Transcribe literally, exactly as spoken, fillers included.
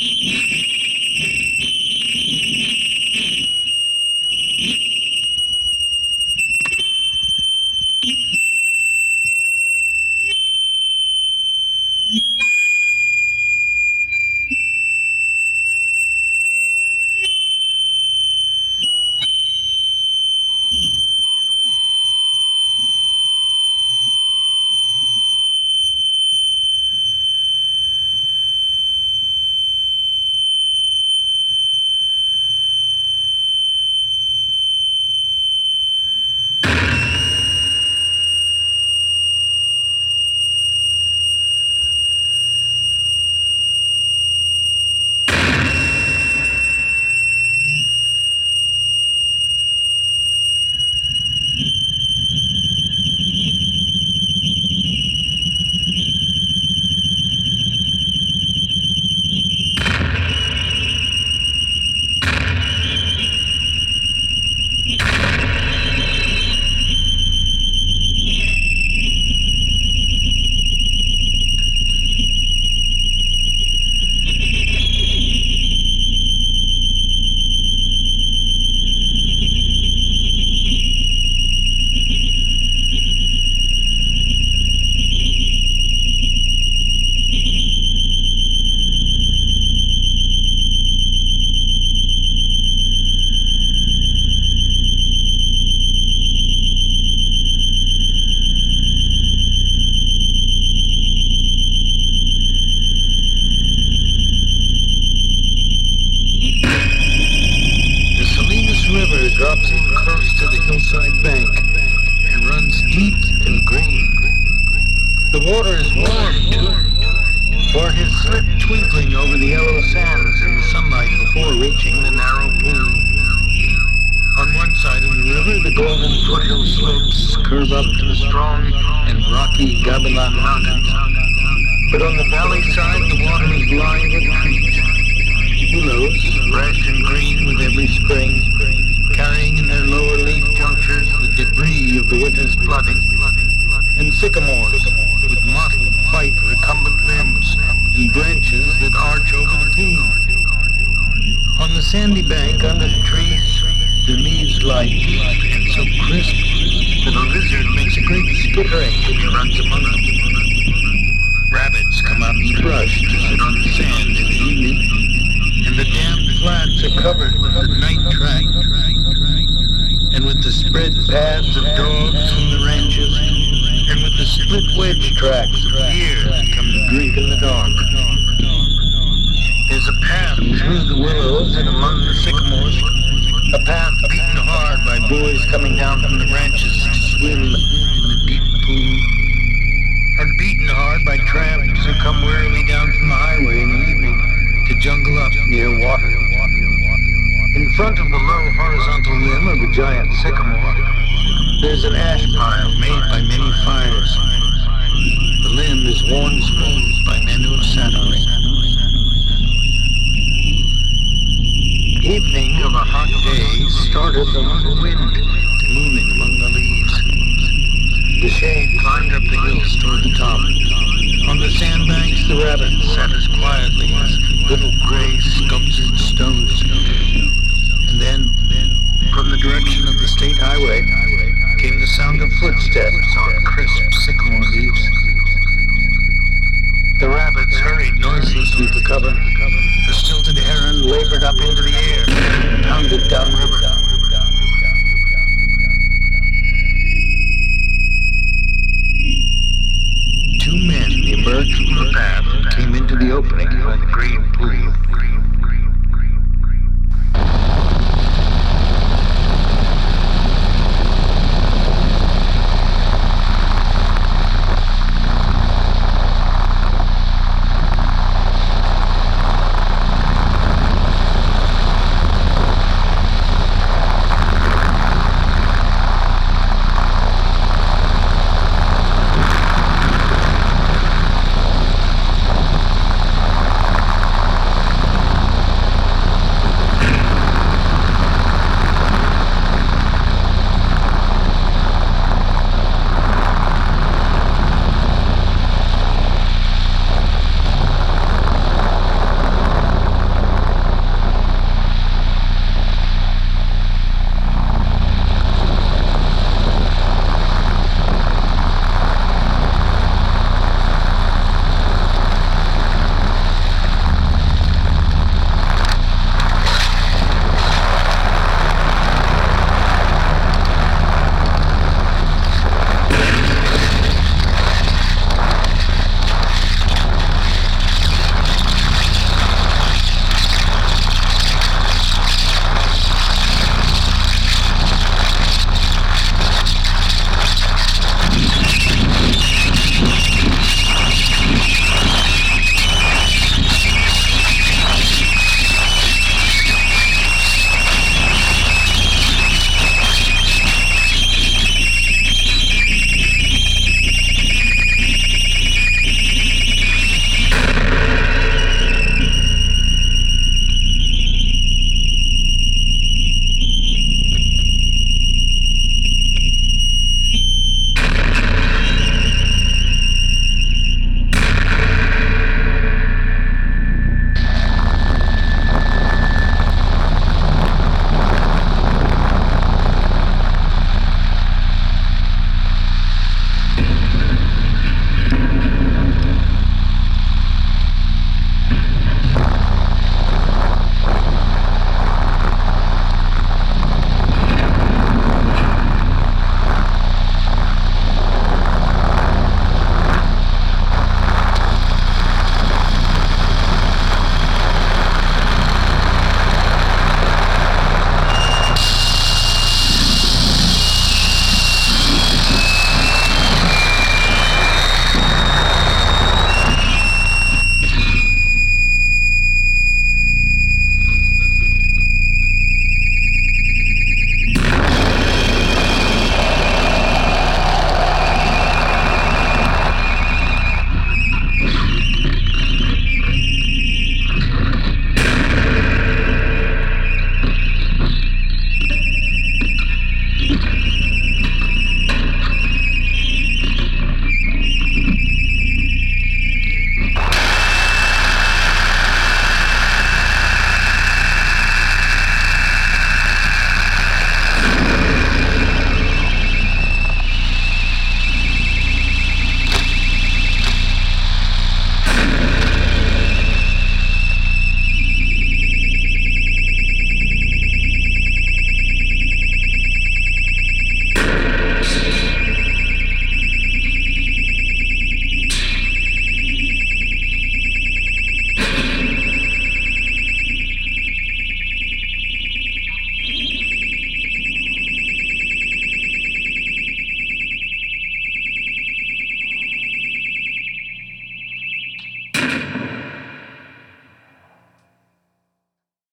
drops in close to the hillside bank and runs deep and green. The water is warm, too, for it has slipped twinkling over the yellow sands in the sunlight before reaching the narrow pool. On one side of the river, the golden foothill slopes curve up to the strong and rocky Gabilan Mountains. But on the valley side, the water is lined with trees. Willows, fresh and green with every spring, carrying in their lower leaf junctures the debris of the winter's flooding, and sycamores with mottled, white, recumbent limbs and branches that arch over the pool. On the sandy bank under the trees, the leaves lie deep and so crisp that a lizard makes a great skittering as he runs among them. Rabbits come out and brush to sit on the sand in the evening, and the damp flats are covered with the night track and with the spread paths of dogs from the ranches and with the split wedge tracks of deer that come to drink in the dark. There's a path through the willows and among the sycamores, a path beaten hard by boys coming down from the ranches to swim in the deep pool, and beaten hard by tramps who come wearily down from the highway in the evening to jungle up near water. In front of the low horizontal limb of a giant sycamore, there's an ash pile made by many fires. The limb is worn smooth by men who have sat on it. Evening of a hot day started the little wind to moving among the leaves. The shade climbed up the hills toward the top. On the sandbanks, the rabbits sat as quietly as little gray sculptured stones. And then, from the direction of the state highway, came the sound of footsteps on crisp sycamore leaves. The rabbits hurried noiselessly to cover. The stilted heron labored up into the air and pounded downriver. Two men emerged from the path and came into the opening by the green pool.